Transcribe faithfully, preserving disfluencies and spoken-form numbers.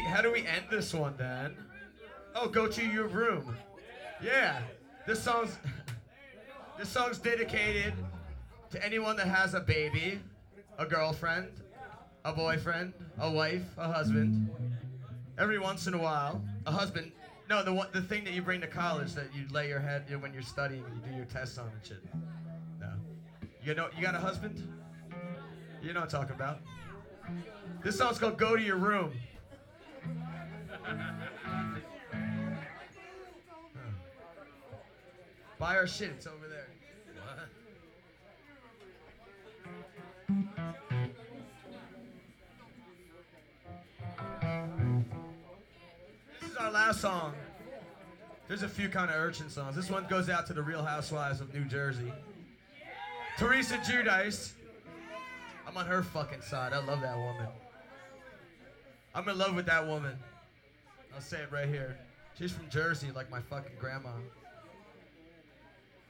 how do we end this one then? Oh, go to your room. Yeah. This song's this song's dedicated to anyone that has a baby, a girlfriend, a boyfriend, a wife, a husband. Every once in a while, a husband. No, the one, the thing that you bring to college that you lay your head you know, when you're studying and you do your tests on and shit. No. You know you got a husband? You know what I'm talking about. This song's called "Go to Your Room." Buy our shit, it's over there. This is our last song. There's a few kind of urchin songs. This one goes out to the Real Housewives of New Jersey. Teresa Giudice. I'm on her fucking side. I love that woman. I'm in love with that woman. I'll say it right here. She's from Jersey like my fucking grandma.